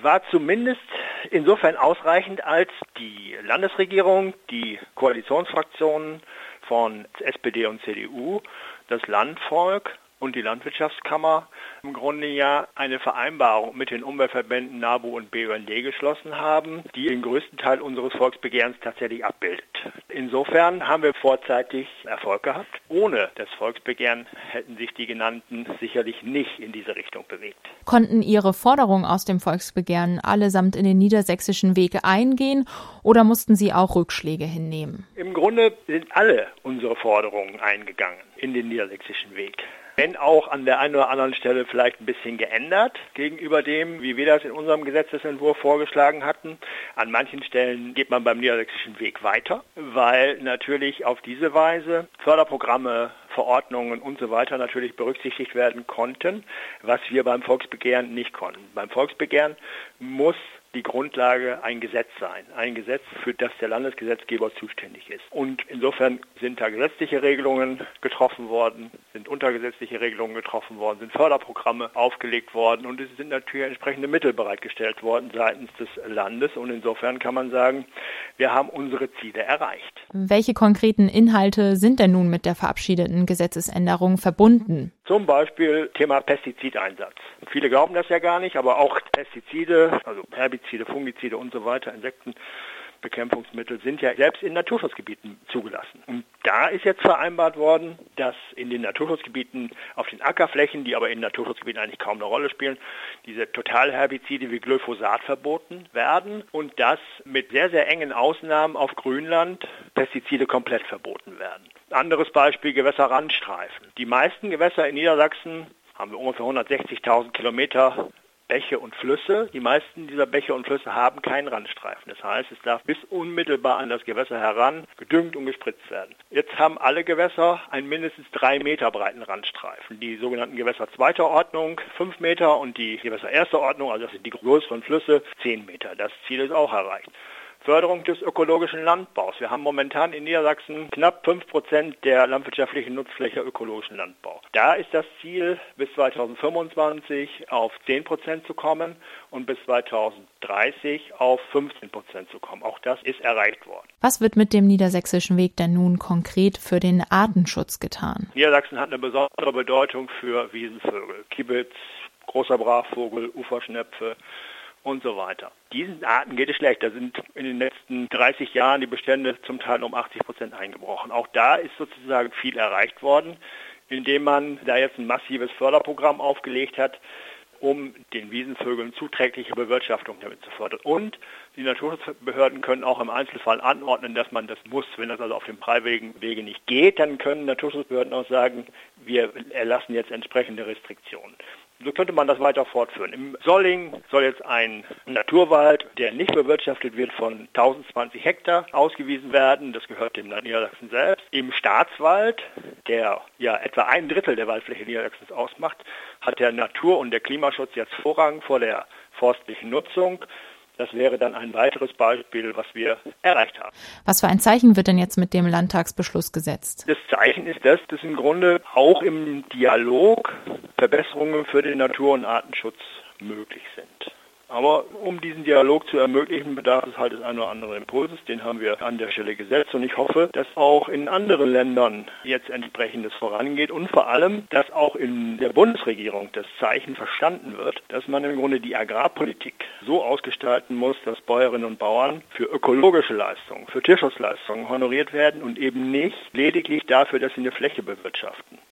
war zumindest insofern ausreichend, als die Landesregierung, die Koalitionsfraktionen von SPD und CDU, das Landvolk und die Landwirtschaftskammer im Grunde ja eine Vereinbarung mit den Umweltverbänden NABU und BUND geschlossen haben, die den größten Teil unseres Volksbegehrens tatsächlich abbildet. Insofern haben wir vorzeitig Erfolg gehabt. Ohne das Volksbegehren hätten sich die genannten sicherlich nicht in diese Richtung bewegt. Konnten Ihre Forderungen aus dem Volksbegehren allesamt in den niedersächsischen Weg eingehen oder mussten Sie auch Rückschläge hinnehmen? Im Grunde sind alle unsere Forderungen eingegangen in den niedersächsischen Weg. Wenn auch an der einen oder anderen Stelle vielleicht ein bisschen geändert gegenüber dem, wie wir das in unserem Gesetzesentwurf vorgeschlagen hatten. An manchen Stellen geht man beim niedersächsischen Weg weiter, weil natürlich auf diese Weise Förderprogramme, Verordnungen und so weiter natürlich berücksichtigt werden konnten, was wir beim Volksbegehren nicht konnten. Beim Volksbegehren muss die Grundlage ein Gesetz sein. Ein Gesetz, für das der Landesgesetzgeber zuständig ist. Und insofern sind da gesetzliche Regelungen getroffen worden, sind untergesetzliche Regelungen getroffen worden, sind Förderprogramme aufgelegt worden und es sind natürlich entsprechende Mittel bereitgestellt worden seitens des Landes. Und insofern kann man sagen, wir haben unsere Ziele erreicht. Welche konkreten Inhalte sind denn nun mit der verabschiedeten Gesetzesänderung verbunden? Zum Beispiel Thema Pestizideinsatz. Viele glauben das ja gar nicht, aber auch Pestizide, also Herbizide, Fungizide und so weiter, Insektenbekämpfungsmittel sind ja selbst in Naturschutzgebieten zugelassen. Und da ist jetzt vereinbart worden, dass in den Naturschutzgebieten auf den Ackerflächen, die aber in Naturschutzgebieten eigentlich kaum eine Rolle spielen, diese Totalherbizide wie Glyphosat verboten werden und dass mit sehr, sehr engen Ausnahmen auf Grünland Pestizide komplett verboten werden. Anderes Beispiel, Gewässerrandstreifen. Die meisten Gewässer in Niedersachsen haben wir ungefähr 160.000 Kilometer Bäche und Flüsse. Die meisten dieser Bäche und Flüsse haben keinen Randstreifen. Das heißt, es darf bis unmittelbar an das Gewässer heran gedüngt und gespritzt werden. Jetzt haben alle Gewässer einen mindestens 3 Meter breiten Randstreifen. Die sogenannten Gewässer zweiter Ordnung 5 Meter und die Gewässer erster Ordnung, also das sind die größeren Flüsse, 10 Meter. Das Ziel ist auch erreicht. Förderung des ökologischen Landbaus. Wir haben momentan in Niedersachsen knapp 5% der landwirtschaftlichen Nutzfläche ökologischen Landbau. Da ist das Ziel, bis 2025 auf 10% zu kommen und bis 2030 auf 15% zu kommen. Auch das ist erreicht worden. Was wird mit dem niedersächsischen Weg denn nun konkret für den Artenschutz getan? Niedersachsen hat eine besondere Bedeutung für Wiesenvögel, Kiebitz, großer Brachvogel, Uferschnepfe und so weiter. Diesen Arten geht es schlecht. Da sind in den letzten 30 Jahren die Bestände zum Teil um 80% eingebrochen. Auch da ist sozusagen viel erreicht worden, indem man da jetzt ein massives Förderprogramm aufgelegt hat, um den Wiesenvögeln zuträgliche Bewirtschaftung damit zu fördern. Und die Naturschutzbehörden können auch im Einzelfall anordnen, dass man das muss. Wenn das also auf dem freiwilligen Wege nicht geht, dann können Naturschutzbehörden auch sagen, wir erlassen jetzt entsprechende Restriktionen. So könnte man das weiter fortführen. Im Solling soll jetzt ein Naturwald, der nicht bewirtschaftet wird, von 1020 Hektar ausgewiesen werden. Das gehört dem Land Niedersachsen selbst. Im Staatswald, der ja etwa 1/3 der Waldfläche Niedersachsens ausmacht, hat der Natur- und der Klimaschutz jetzt Vorrang vor der forstlichen Nutzung. Das wäre dann ein weiteres Beispiel, was wir erreicht haben. Was für ein Zeichen wird denn jetzt mit dem Landtagsbeschluss gesetzt? Das Zeichen ist das, dass im Grunde auch im Dialog Verbesserungen für den Natur- und Artenschutz möglich sind. Aber um diesen Dialog zu ermöglichen, bedarf es halt des einen oder anderen Impulses. Den haben wir an der Stelle gesetzt und ich hoffe, dass auch in anderen Ländern jetzt entsprechendes vorangeht und vor allem, dass auch in der Bundesregierung das Zeichen verstanden wird, dass man im Grunde die Agrarpolitik so ausgestalten muss, dass Bäuerinnen und Bauern für ökologische Leistungen, für Tierschutzleistungen honoriert werden und eben nicht lediglich dafür, dass sie eine Fläche bewirtschaften.